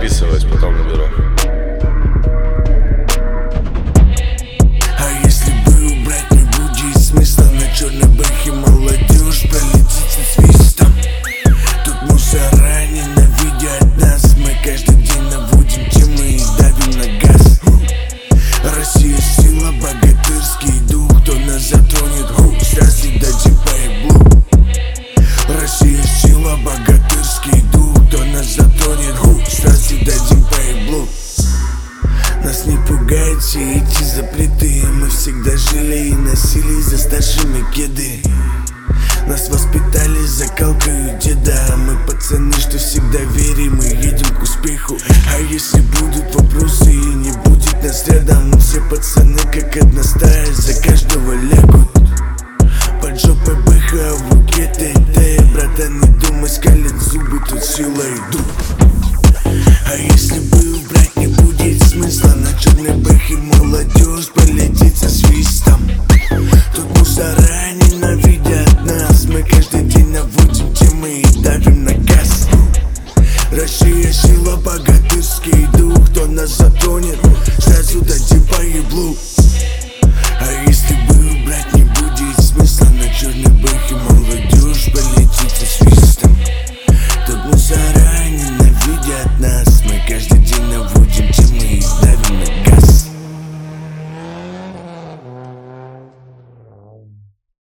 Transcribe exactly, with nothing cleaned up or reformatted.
записываюсь, потом наберу. А если бы убрать не будет смысла, на черной бэхе молодежь пролетит со свистом. Тут мусора ненавидят нас, мы каждый день наводим темы и давим на газ. Россия сила, богатырский дух, кто нас затронет, ху, сразу дадим по еблу. Россия сила, богатырский дух, кто нас затронет, ху, сразу дадим по еблу. Нас не пугают все эти запреты, мы всегда жили и носили за старшими кеды. Нас воспитали закалкою деда, мы пацаны, что всегда верим и едем к успеху. А если будут вопросы и не будет нас рядом, все пацаны как одна стая за каждого лягут. Под жопой бэха, в букеты, да, братан, не думай, скалят зубы, тут сила и дух. А если бы убрать не будет смысла, на черной бэхе молодежь полетит со свистом. Тут мусора ненавидят нас, мы каждый день наводим темы и давим на газ. Россия сила, богатырский дух, кто нас затонет, сразу дадим по еблу. А если бы убрать не будет смысла, на черной бэхе молодежь полетит